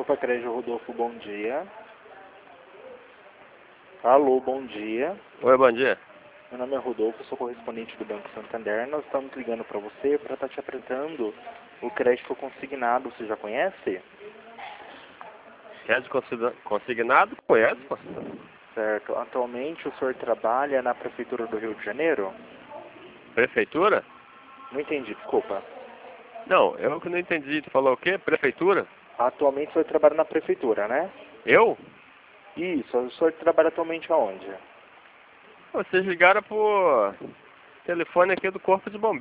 Copa Crédito Rodolfo, bom dia. Alô, bom dia. Oi, bom dia. Meu nome é Rodolfo, sou correspondente do Banco Santander. Nós estamos ligando para você para estar te apresentando o crédito consignado. Você já conhece? Crédito consignado? Conhece, pô? Certo. Atualmente o senhor trabalha na Prefeitura do Rio de Janeiro? Prefeitura? Não entendi, desculpa. Não, eu que não entendi. Tu falou o quê? Prefeitura? Atualmente o senhor trabalha na Prefeitura, né? Eu? Isso, o senhor trabalha atualmente aonde? Vocês ligaram pro telefone aqui do Corpo de Bombeiros.